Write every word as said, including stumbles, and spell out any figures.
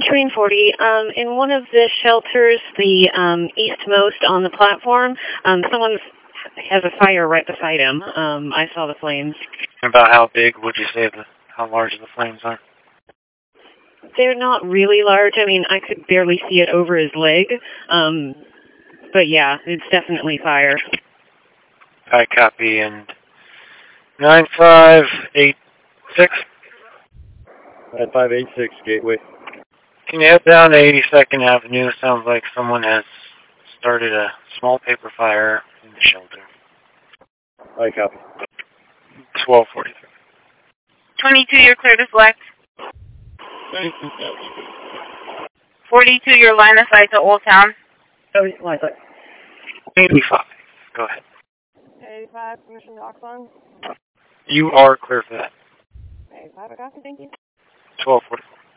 Train forty, um, in one of the shelters, the um, eastmost on the platform, um, someone has a fire right beside him. Um, I saw the flames. About how big would you say the, how large the flames are? They're not really large. I mean, I could barely see it over his leg. Um, but yeah, it's definitely fire. I copy, and nine five eight six. nine five eight six, Gateway. Can you head down to eighty-second Avenue? Sounds like someone has started a small paper fire in the shelter. I copy. twelve forty-three. twenty-two, you're clear to select. forty-two, your line of sight to Old Town. Oh, line of sight. eighty-five. Go ahead. eighty-five, permission to Oxon. You are clear for that. eighty-five, I got you, thank you. twelve forty.